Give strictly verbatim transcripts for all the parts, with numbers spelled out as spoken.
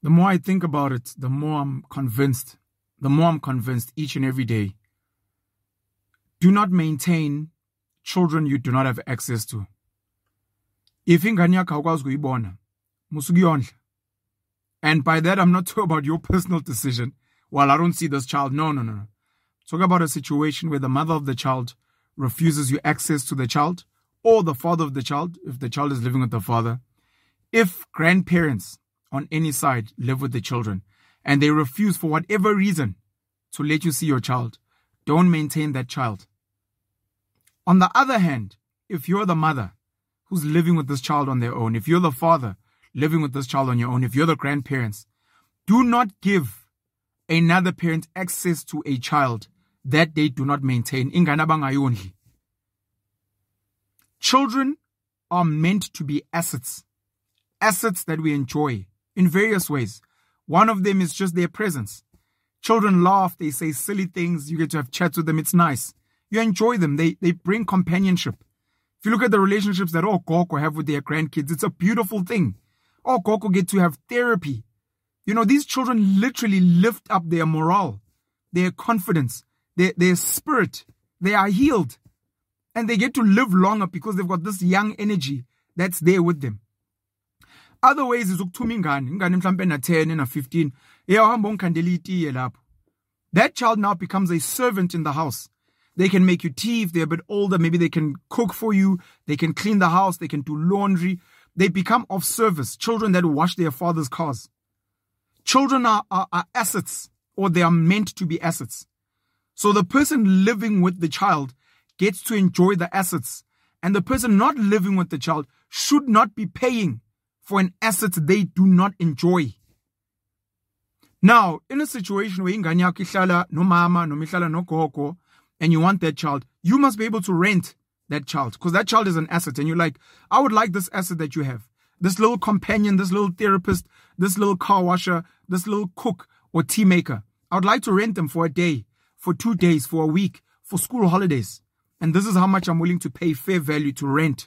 The more I think about it, the more I'm convinced, the more I'm convinced each and every day. Do not maintain children you do not have access to. If ingane yakho awukwazi ukuyibona, musukuyondla. And by that, I'm not talking about your personal decision. Well, I don't see this child. No, no, no, no. Talk about a situation where the mother of the child refuses you access to the child, or the father of the child, if the child is living with the father. If grandparents on any side live with the children and they refuse for whatever reason to let you see your child, don't maintain that child. On the other hand, if you're the mother who's living with this child on their own, if you're the father living with this child on your own, if you're the grandparents, do not give another parent access to a child that they do not maintain. Ingane bangayondli. Children are meant to be assets. Assets that we enjoy in various ways. One of them is just their presence. Children laugh, they say silly things, you get to have chats with them, it's nice. You enjoy them, they, they bring companionship. If you look at the relationships that all Gogo have with their grandkids, it's a beautiful thing. All Gogo get to have therapy. You know, these children literally lift up their morale, their confidence, their, their spirit. They are healed. And they get to live longer because they've got this young energy that's there with them. Other ways is ukuthuma ingane, ingane mhlambe na ten na fifteen. Ehamba ungikhandela itiye lapho. That child now becomes a servant in the house. They can make you tea if they're a bit older. Maybe they can cook for you. They can clean the house. They can do laundry. They become of service. Children that wash their father's cars. Children are, are, are assets, or they are meant to be assets. So the person living with the child gets to enjoy the assets. And the person not living with the child should not be paying for an asset they do not enjoy. Now, in a situation where ingane yakho ihlala no mama, no ihlala no gogo, and you want that child, you must be able to rent that child, because that child is an asset. And you're like, I would like this asset that you have. This little companion, this little therapist, this little car washer, this little cook or tea maker. I would like to rent them for a day, for two days, for a week, for school holidays. And this is how much I'm willing to pay fair value to rent.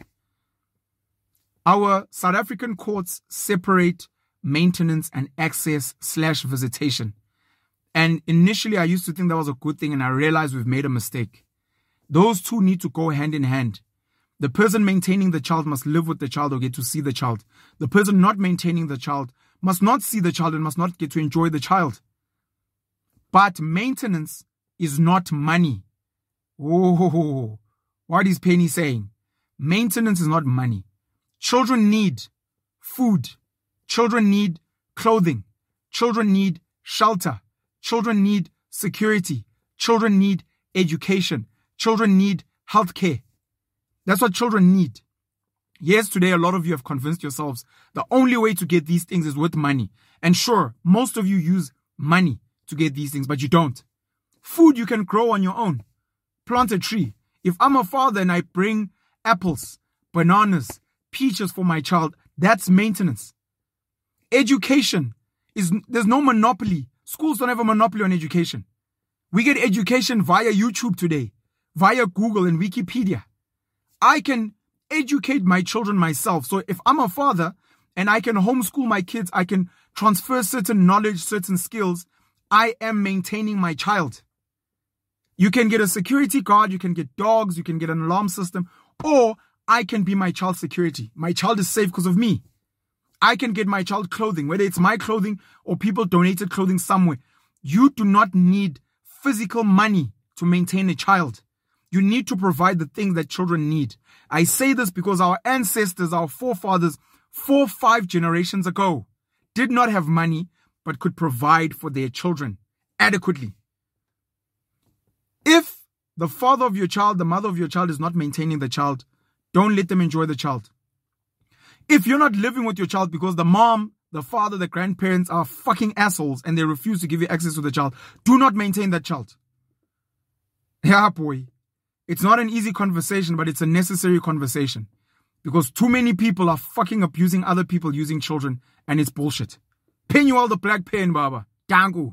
Our South African courts separate maintenance and access slash visitation. And initially, I used to think that was a good thing, and I realized we've made a mistake. Those two need to go hand in hand. The person maintaining the child must live with the child or get to see the child. The person not maintaining the child must not see the child and must not get to enjoy the child. But maintenance is not money. Oh, what is Penny saying? Maintenance is not money. Children need food. Children need clothing. Children need shelter. Children need security. Children need education. Children need healthcare. That's what children need. Yes, today a lot of you have convinced yourselves the only way to get these things is with money. And sure, most of you use money to get these things, but you don't. Food you can grow on your own. Plant a tree. If I'm a father and I bring apples, bananas, peaches for my child, that's maintenance. Education is, there's no monopoly. Schools don't have a monopoly on education. We get education via YouTube today, via Google and Wikipedia. I can educate my children myself. So if I'm a father and I can homeschool my kids, I can transfer certain knowledge, certain skills, I am maintaining my child. You can get a security guard, you can get dogs, you can get an alarm system, or I can be my child's security. My child is safe because of me. I can get my child clothing, whether it's my clothing or people donated clothing somewhere. You do not need physical money to maintain a child. You need to provide the things that children need. I say this because our ancestors, our forefathers, four, five generations ago, did not have money, but could provide for their children adequately. If the father of your child, the mother of your child is not maintaining the child, don't let them enjoy the child. If you're not living with your child because the mom, the father, the grandparents are fucking assholes and they refuse to give you access to the child, do not maintain that child. Yeah, boy. It's not an easy conversation, but it's a necessary conversation. Because too many people are fucking abusing other people using children, and it's bullshit. Pay you all the black pen, Baba. Dangu.